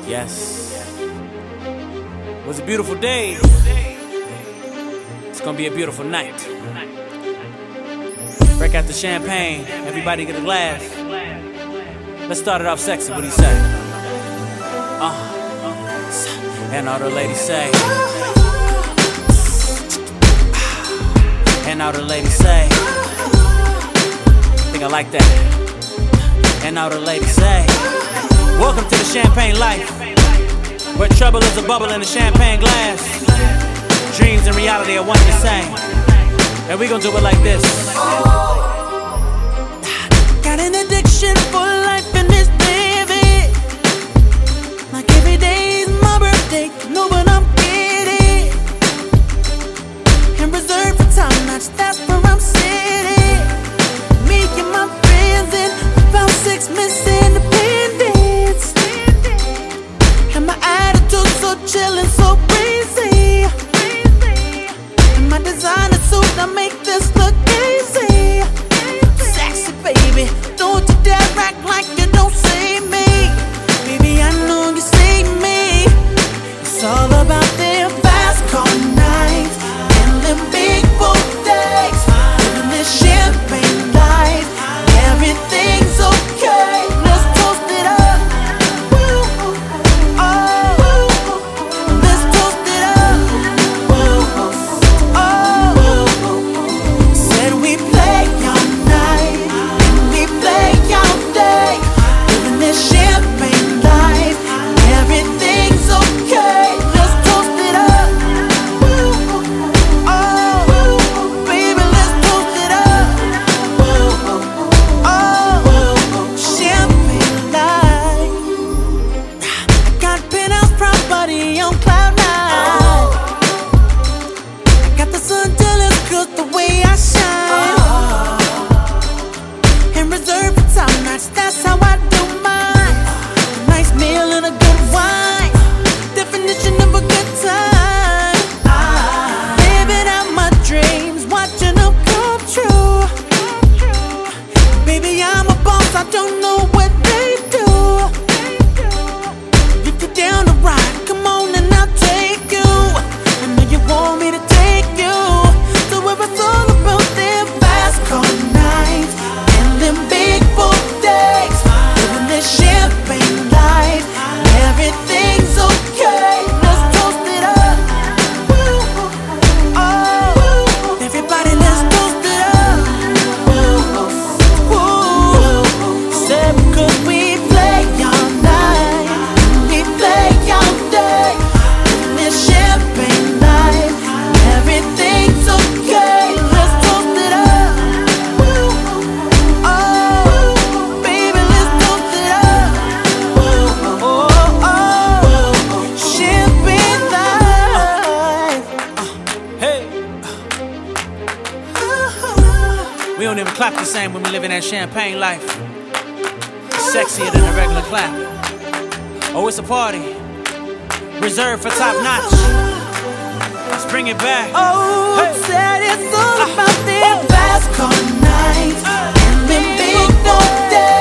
Yes. It was a beautiful day. It's gonna be a beautiful night. Break out the champagne. Everybody get a glass. Let's start it off sexy. What do you say? And all the ladies say. And all the ladies say. Think I like that. And all the ladies say. Welcome to the champagne life, where trouble is a bubble in a champagne glass. Dreams and reality are one and the same. And we gon' do it like this. Got an addiction for life in this baby. Like every day's my birthday, know what I'm getting. And reserved for time, that's where I'm sitting. Me and my friends in about 6 Miss Independence. And my attitude so chillin', so breezy. And my designer suit, I make this look easy. Sexy baby, don't you dare act like you don't see me. Baby, I know you see me. It's all about them fast car nights and them big boat days. Living this champagne life, everything's okay. Let's toast it up. Oh, let's toast it up. Oh, said we play all night and we play all day. Living this champagne life, everything's okay. Let's toast it up. Oh, baby, let's toast it up. Oh, champagne life. I got penthouse property on cloud nine. I got the sun jealous 'cause the way I shine. And reserved for time nights, that's how I do mine. A nice meal and a good wine, definition of a good time. Living out my dreams, watching them come true. Baby, I'm a boss, I don't know what they do. If you're down to ride, come on and I'll take you. I know you want me to take you. So if it's all about them fast car nights and them big boat days, living this champagne life, everything's okay. Let's toast it up. Oh, everybody, let's toast it up. Said because we play all night, we play all day, living this champagne life, everything's okay. Let's toast it up. Oh, baby, let's toast it up. Champagne life. Hey, we don't even clap the same when we live in that champagne life. It's sexier than a regular clap. Oh, it's a party reserved for top notch. Let's bring it back. Oh, Hey. said it's all about them fast car nights and them big boat days.